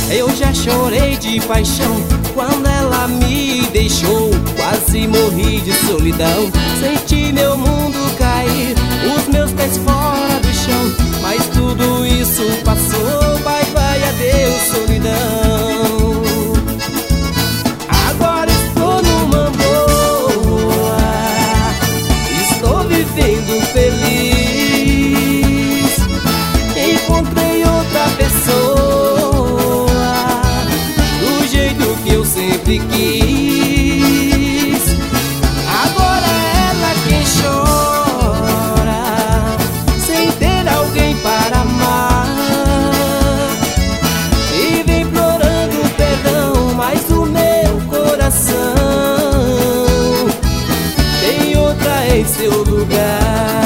Eu já chorei de paixão quando ela me deixou. Quase morri de solidão, senti meu mundo cair, os meus pés fora do chão. Mas tudo isso passou, bye bye, adeus solidão. Agora estou numa boa, estou vivendo feliz. Encontrei outra pessoa do jeito que eu sempre quis. Agora é ela quem chora, sem ter alguém para amar, e vem implorando perdão, mas o meu coração tem outra em seu lugar.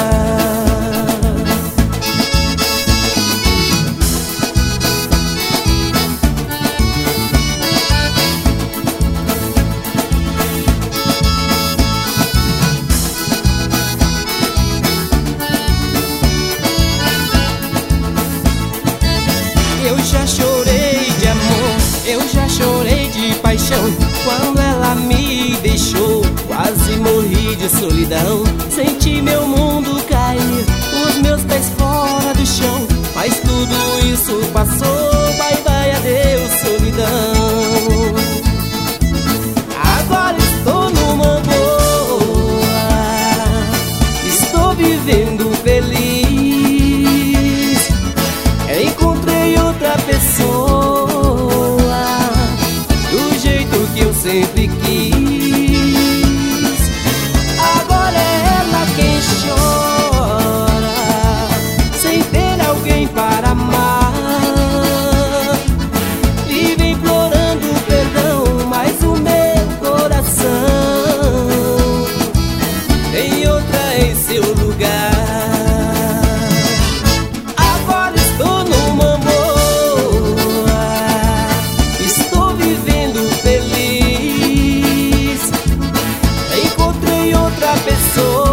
Eu já chorei de amor, eu já chorei de paixão quando ela me deixou. Quase morri de solidão, senti meu mundo cair, os meus pés fora do chão. Mas tudo isso passou, bye bye, adeus solidão. Agora estou numa boa, estou vivendo feliz. Encontrei outra pessoa do jeito que eu sempre quis. Agora é ela quem chora, sem ter alguém para amar, e vem implorando perdão, mas o meu coração tem outra em seu lugar. Pessoa